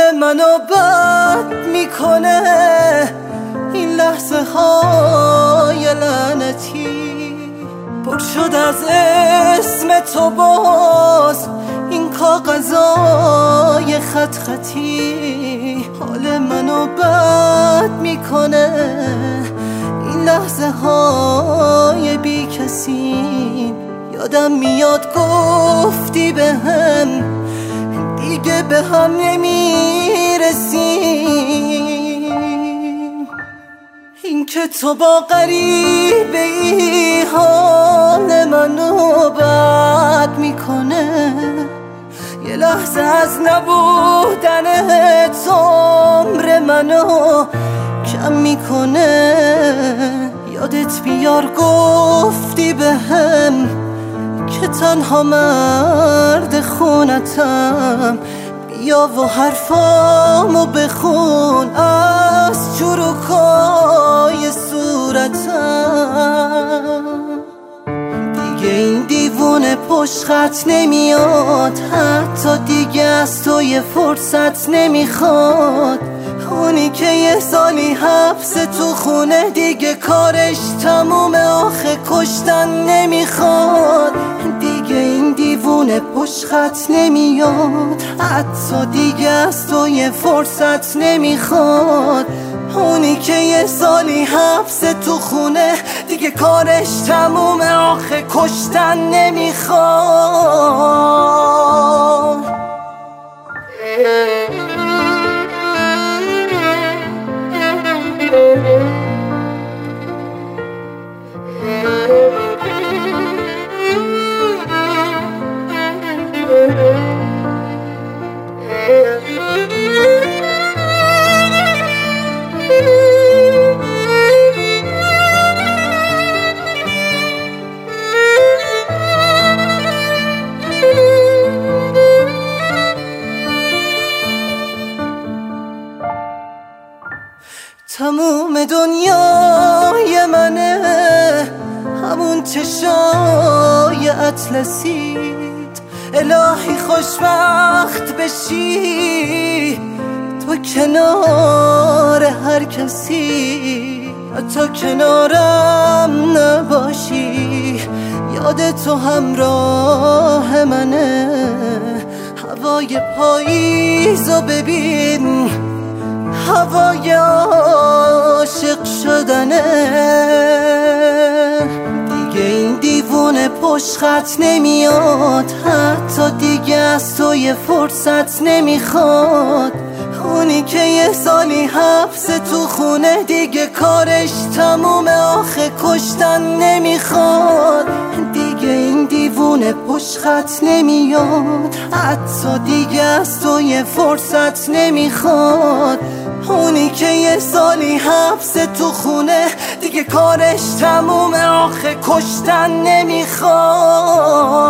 منو بد میکنه این لحظه های لعنتی، پر شد از اسم تو باز این کاغذای خط خطی. حال منو بد میکنه این لحظه های بی کسی. یادم میاد گفتی بهم دیگه به هم نمیرسیم، این که تو با غریبه ای حال منو بد میکنه. یه لحظه از نبودن تو عمر منو کم میکنه. یادت بیار گفتی بهم که تنها مرد خونتم، بیا و حرفامو بخون از چروکای صورتم. دیگه این دیوونه پشت خط نمیاد، حتی دیگه از تو یه فرصت نمیخواد. اونی که یه سالی حبس تو خونه دیگه کارش تمومه، آخه کشتن نمیخواد. دیگه این دیوونه پشت خط نمیاد، حتی دیگه از تو یه فرصت نمیخواد. اونی که یه سالی حبس تو خونه دیگه کارش تمومه، آخه کشتن نمیخواد. تموم دنیای منه همون چشای اطلسیت. الهی خوشبخت بشی تو کنار هر کسی، حتی کنارم نباشی. یاد تو همراه منه، هوای پاییزو ببین، هوای عاشق شدنه. دیگه این دیوونه پشت خط نمیاد، حتی دیگه از تو یه فرصت نمیخواد. اونی که یه سالی حبس تو خونه دیگه کارش تمومه، آخه کشتن نمیخواد. دیگه این دیوونه پشت خط نمیاد، حتی دیگه از تو یه فرصت نمیخواد. اونی که یه سالی حبس تو خونه دیگه کارش تمومه، آخه کشتن نمیخواد.